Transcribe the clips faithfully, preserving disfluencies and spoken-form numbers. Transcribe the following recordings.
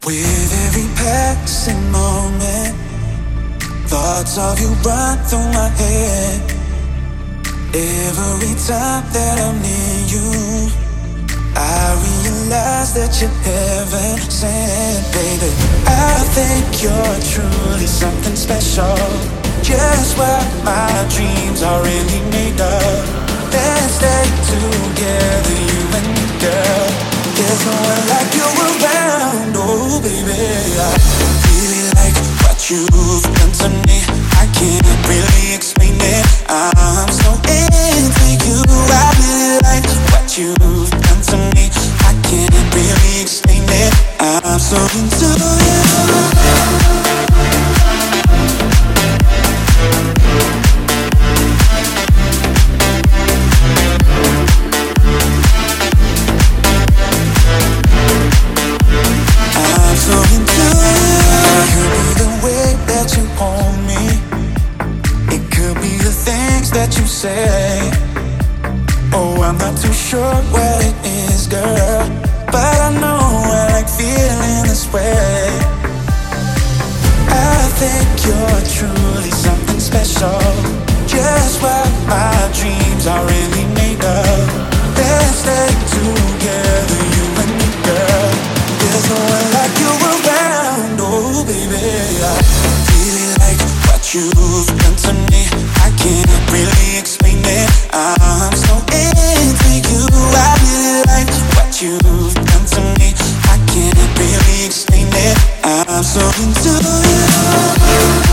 With every passing moment, thoughts of you run through my head. Every time that I'm near you, I realize that you're heaven sent, baby. I think you're truly something special, just what my dreams are really made of. Let's stay together, you and me, girl. There's no one like you around, oh baby. I really like what you've done to me. I can't really explain it. I'm so into you. I really like what you've done to me. I can't really explain it. I'm so into you. That you say, oh, I'm not too sure what it is, girl, but I know I like feeling this way. I think you're truly something special, just what my dreams are really made of. Let's stay together, you and me, girl. There's no one like you around, oh baby. I really like what you've done to me. I can't really explain it. I'm so into you. I really like what you've done to me. I can't really explain it. I'm so into you.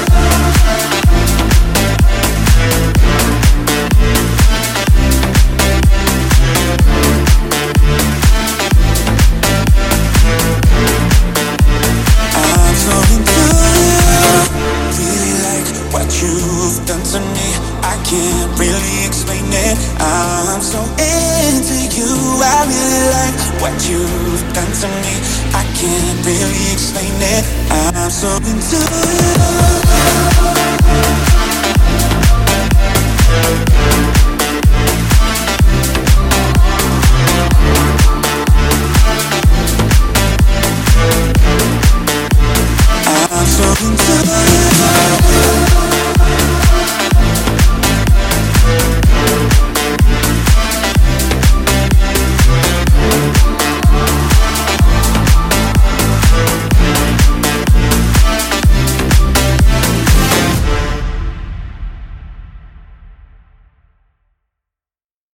You've done to me, I can't really explain it. I'm so into you. I really like what you've done to me. I can't really explain it. I'm so into you.